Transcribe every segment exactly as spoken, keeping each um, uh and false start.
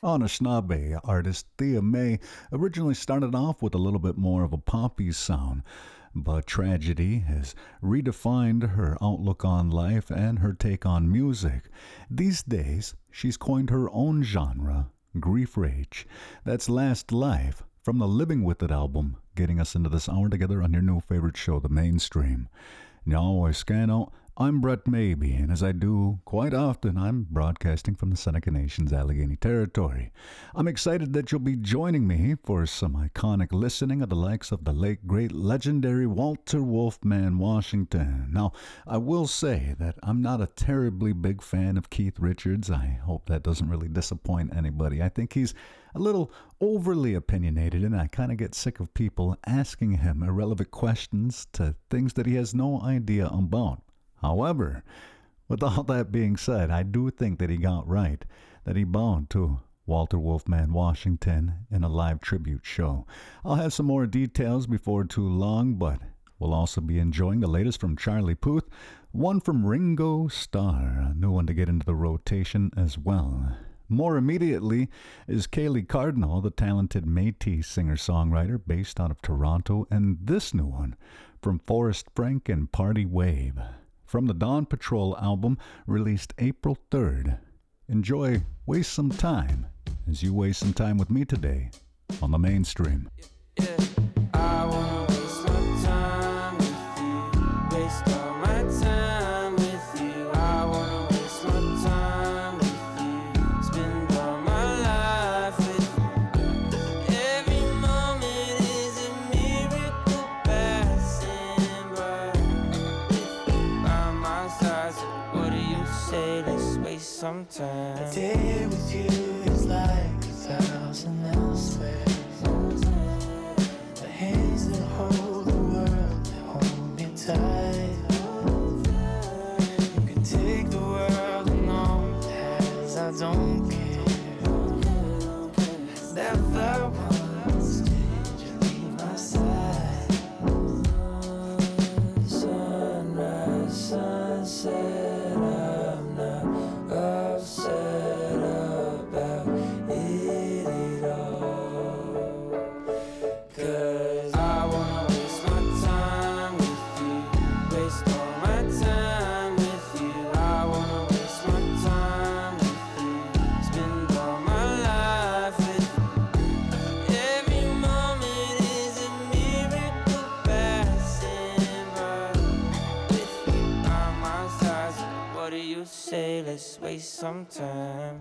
Anishinaabe artist Thea Mae originally started off with a little bit more of a poppy sound, but tragedy has redefined her outlook on life and her take on music. These days, she's coined her own genre, Grief Rage. That's Last Life from the Living With It album, getting us into this hour together on your new favorite show, The Mainstream. Now I scan out. I'm Brett Maybe, and as I do quite often, I'm broadcasting from the Seneca Nation's Allegheny Territory. I'm excited that you'll be joining me for some iconic listening of the likes of the late, great, legendary Walter Wolfman Washington. Now, I will say that I'm not a terribly big fan of Keith Richards. I hope that doesn't really disappoint anybody. I think he's a little overly opinionated, and I kind of get sick of people asking him irrelevant questions to things that he has no idea about. However, with all that being said, I do think that he got right, that he bowed to Walter Wolfman Washington in a live tribute show. I'll have some more details before too long, but we'll also be enjoying the latest from Charlie Puth, one from Ringo Starr, a new one to get into the rotation as well. More immediately is Kaylee Cardinal, the talented Métis singer-songwriter based out of Toronto, and this new one from Forrest Frank and Party Wave, from the Dawn Patrol album released April third. Enjoy Waste Some Time as you waste some time with me today on The Mainstream. Yeah, I wanna waste my time with you, waste all my time with you. I wanna waste my time with you, spend all my life with you. Every moment is a miracle passing by. By my side, so what do you say? Let's waste some time. A day with you is like a thousand elsewhere. The hands that hold the world, that hold me tight. You can take the world and all it has, I don't care. Never once did you leave my side. Sunrise, sunset, I'm not upset about it all. 'Cause I wanna waste my time with you, waste all my time with you. I wanna waste my time with you, spend all my life with you. Every moment is a miracle passing by. With you by my side, so what do you say? Let's waste some time.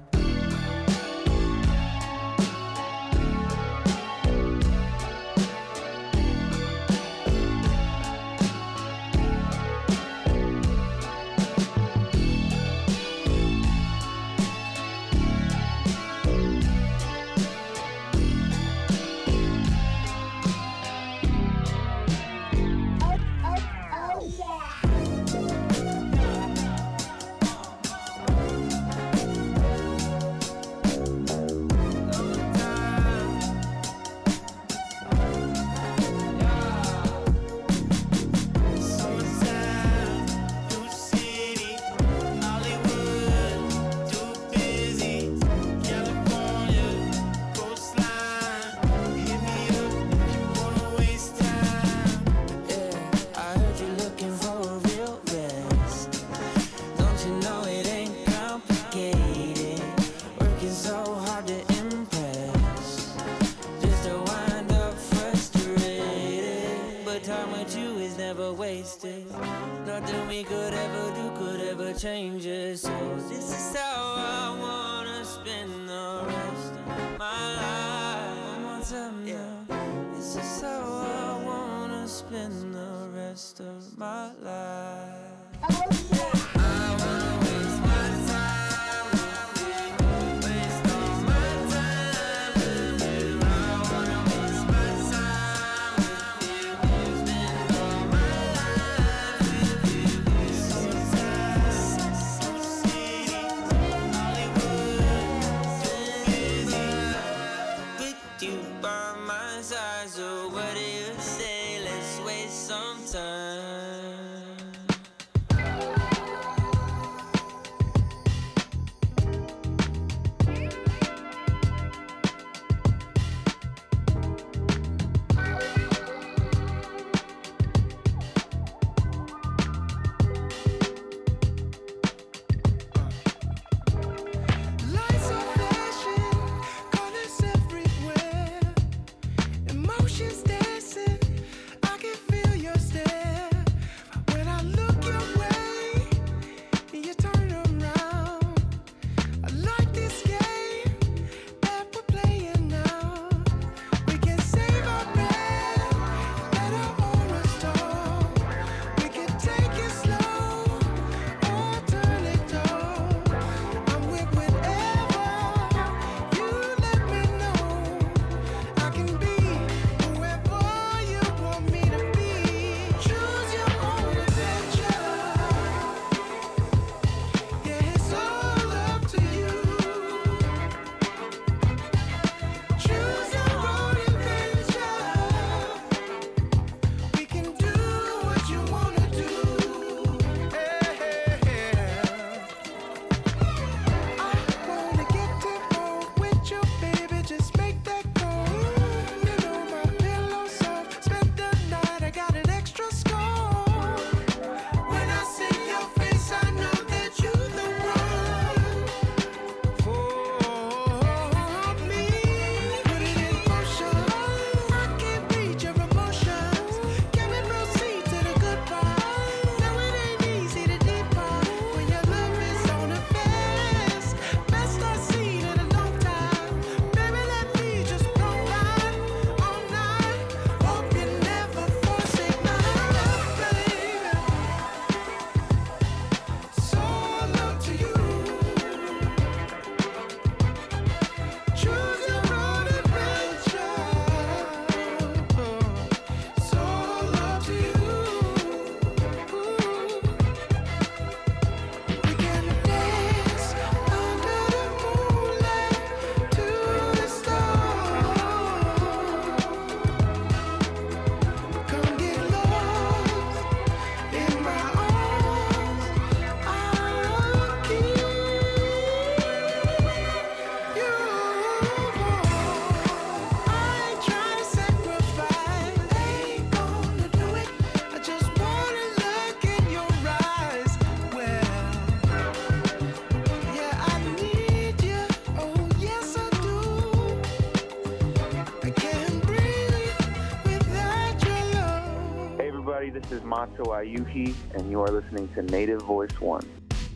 this is Mato Ayuhi, and you are listening to Native Voice One.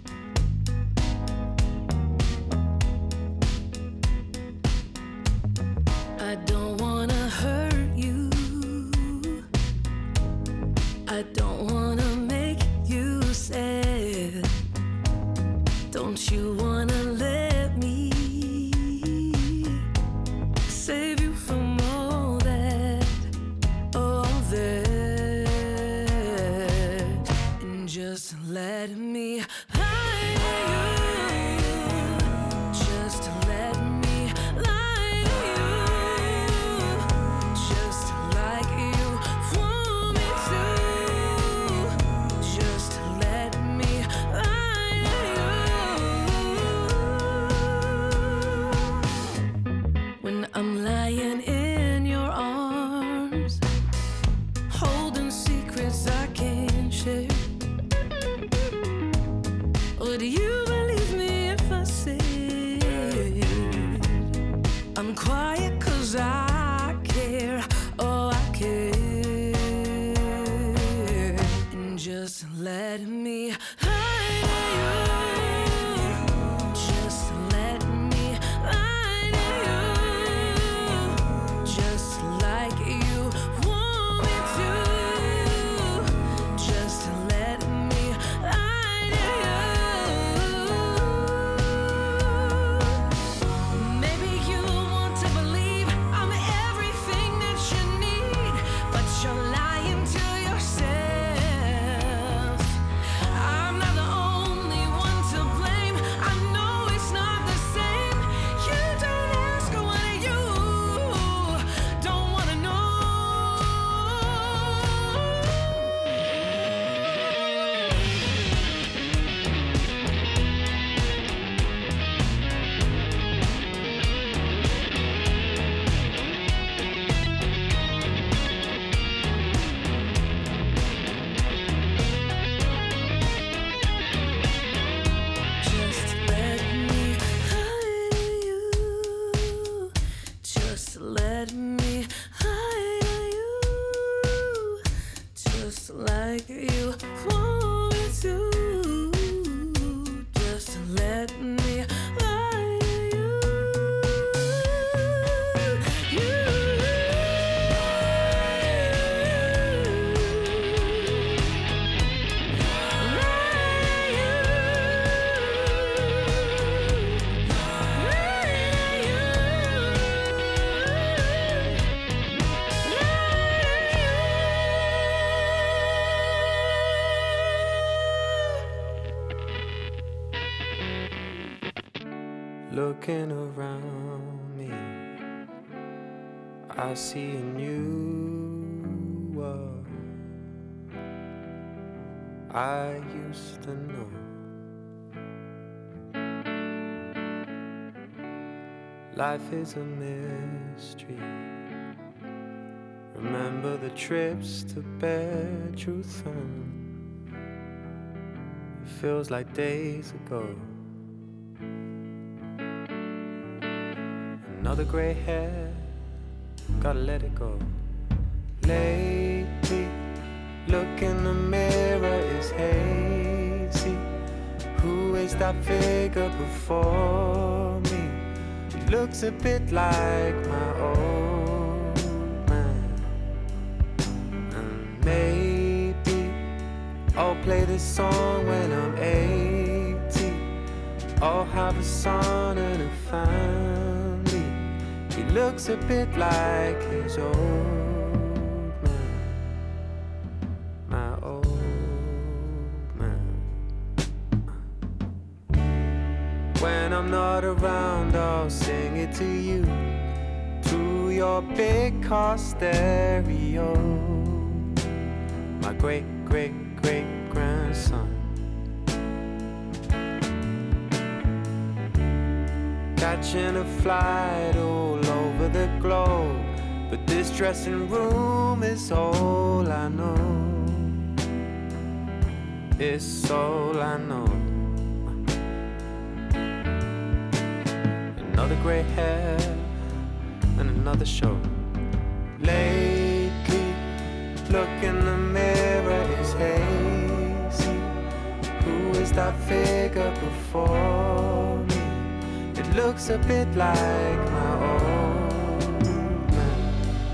I don't wanna hurt you. I don't wanna make you sad. Don't you wanna let me save you from all that, all that, and just let me lie to you. Just let me lie to you. Just like you want me to. Just let me lie to you. When I'm lying in your arms, holding secrets I can't share. Would you believe me if I said I'm quiet 'cause I care, oh I care. And just let me lie to you. Just let me lie to you. Just like you want me to. Just let me lie to you. Maybe you want to believe I'm everything that you need, but you're lying to yourself. I'm not the only one to blame. I know it's not the same. You don't ask what you don't wanna know. Just let me lie to you. Just let me lie to you. Just like you want me to. Just let me lie to you. You. Looking around me, I see a new world I used to know. Life is a mystery. Remember the trips to bear truth on. It feels like days ago. Another gray hair, gotta let it go. Lately, look in the mirror, is hazy. Who is that figure before me? He looks a bit like my old man. And maybe I'll play this song when I'm eighty. I'll have a son and a family. He looks a bit like his old man, my old man. When I'm not around, I'll sing it to you through your big car stereo. My great, great, great grandson. Catching a flight all over the globe, but this dressing room is all I know. It's all I know. Another grey hair and another show. Lately, look in the mirror, that figure before me. It looks a bit like my old man.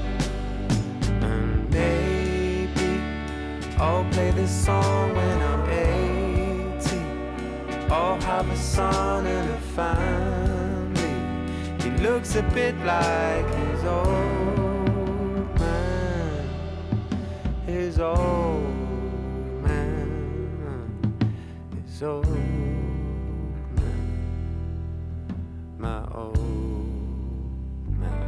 And maybe I'll play this song when I'm eighty. I'll have a son and a family. He looks a bit like his old man. His old old man, my old man.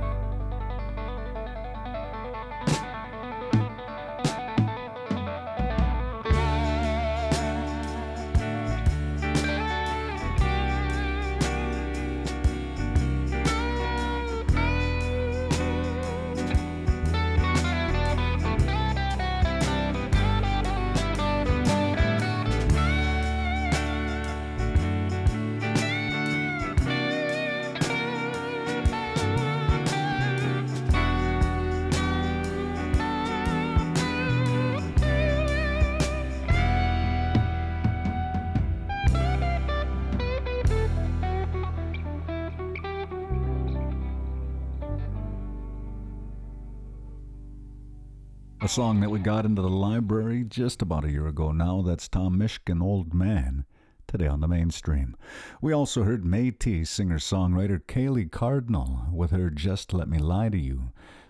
A song that we got into the library just about a year ago now. That's Tom Mishkin, Old Man, today on the mainstream. We also heard Métis singer-songwriter Kaylee Cardinal with her Just Let Me Lie to You.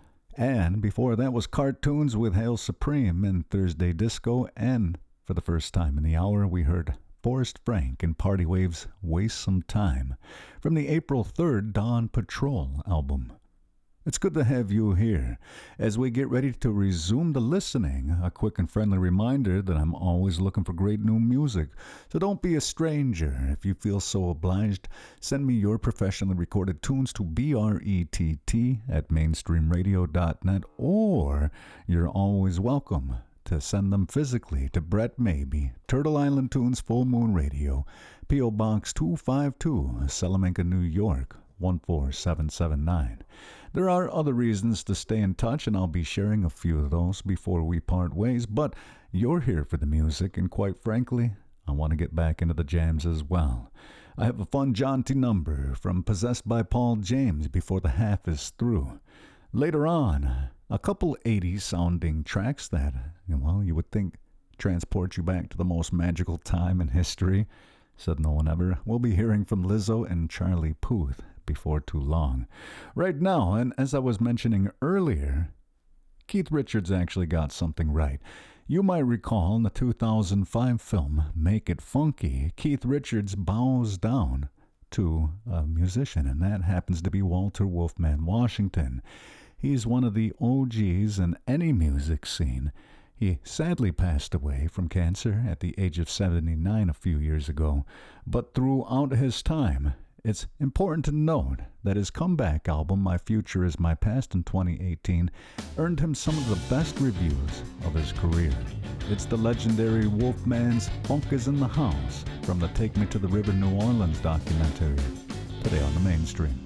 And before that was Cartoons with Hail Supreme and Thursday Disco. And for the first time in the hour, we heard Forrest Frank and Party Waves' Waste Some Time from the April third Dawn Patrol album. It's good to have you here. As we get ready to resume the listening, a quick and friendly reminder that I'm always looking for great new music. So don't be a stranger. If you feel so obliged, send me your professionally recorded tunes to B R E T T at mainstream radio dot net, or you're always welcome to send them physically to Brett Maybe, Turtle Island Tunes, Full Moon Radio, P O. Box two five two, Salamanca, New York, one four seven seven nine. There are other reasons to stay in touch, and I'll be sharing a few of those before we part ways, but you're here for the music, and quite frankly, I want to get back into the jams as well. I have a fun jaunty number from Possessed by Paul James before the half is through. Later on, a couple eighties-sounding tracks that, well, you would think transport you back to the most magical time in history, said no one ever. We'll be hearing from Lizzo and Charlie Puth before too long. Right now, and as I was mentioning earlier, Keith Richards actually got something right. You might recall in the two thousand five film Make It Funky, Keith Richards bows down to a musician, and that happens to be Walter Wolfman Washington. He's one of the O Gs in any music scene. He sadly passed away from cancer at the age of seventy-nine a few years ago, but throughout his time, it's important to note that his comeback album, My Future Is My Past, in twenty eighteen, earned him some of the best reviews of his career. It's the legendary Wolfman's Funk Is in the House from the Take Me to the River New Orleans documentary, today on the mainstream.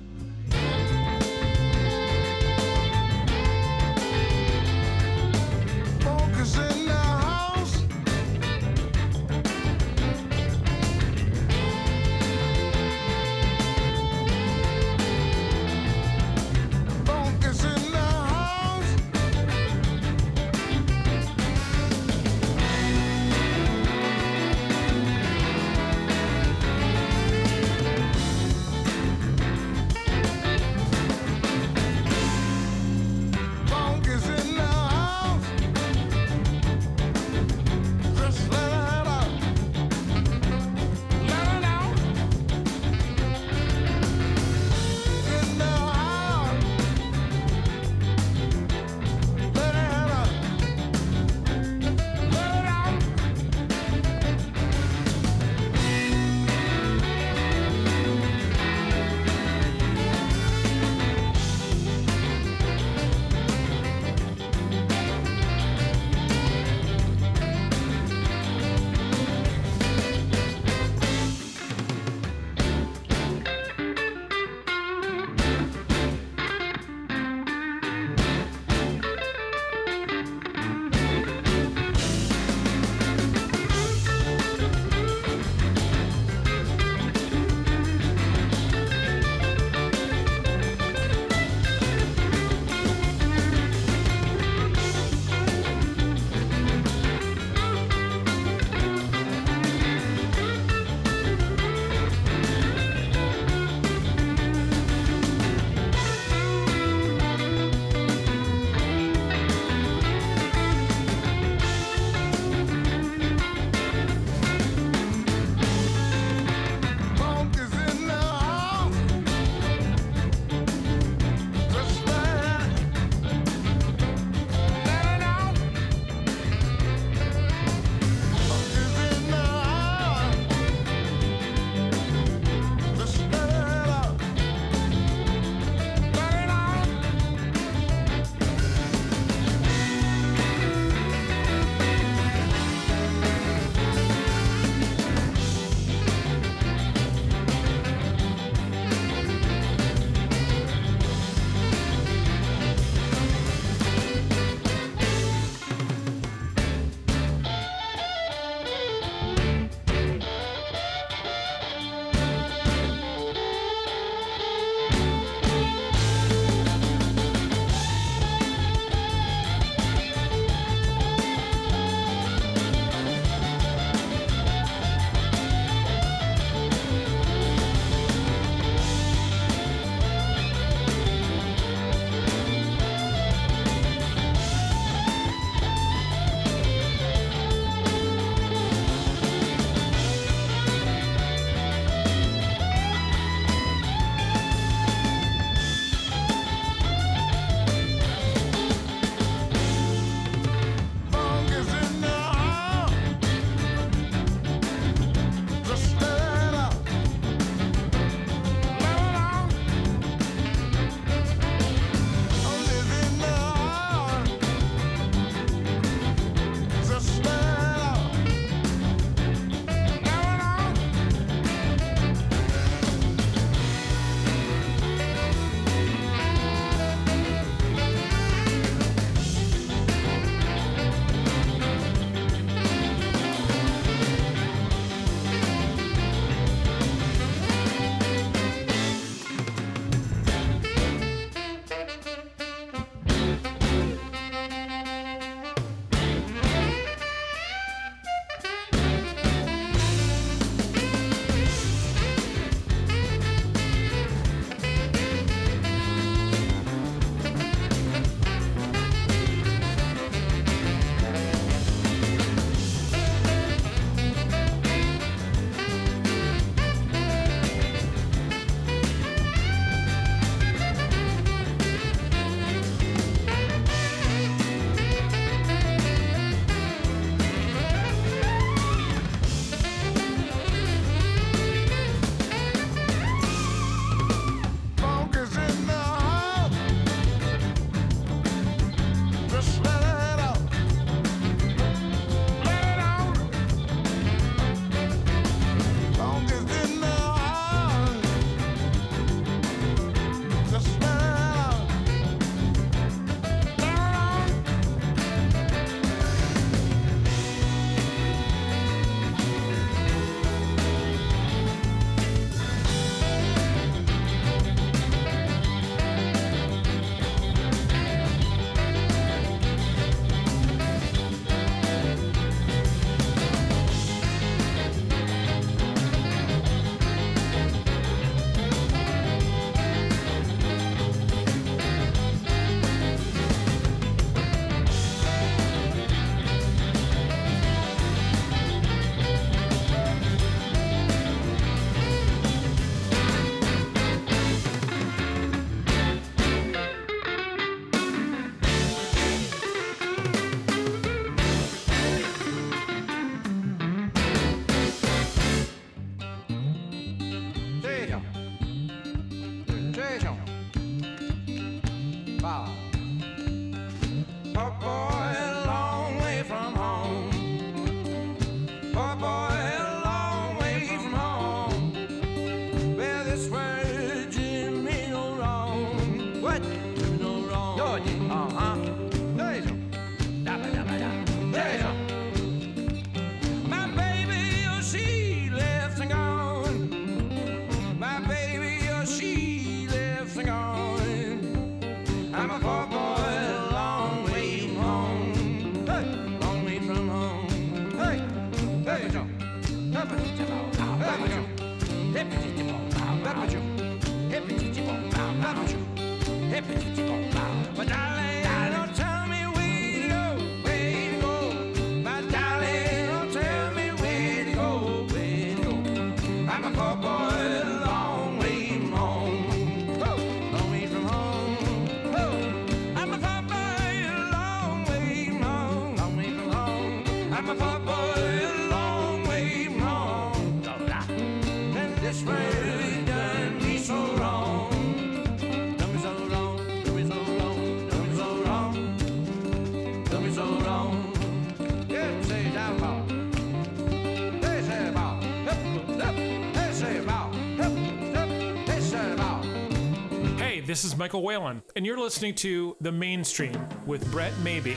My darling, don't tell me where to go, where to go. My darling, don't tell me where to go, where to go. I'm a poor boy, a long way from home, oh, long way from home. Oh, I'm a poor boy, a long way from home, long way from home. I'm a poor boy, a long way from home. And this way done me so wrong. Done me so wrong, done me so wrong, done me so wrong, done me so wrong. Yeah, say it out loud. They say it about, they say it about, they say it about. Hey, this is Michael Whalen, and you're listening to The Mainstream with Brett Maybe.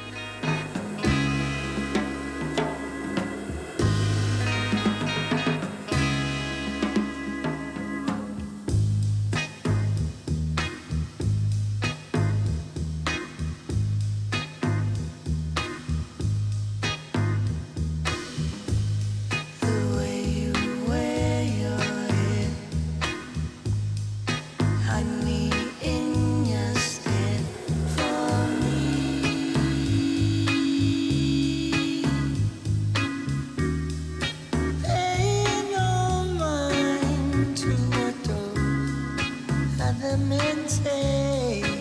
The way you wear your hair, honey in your step for me. Pay no mind to what those other men say.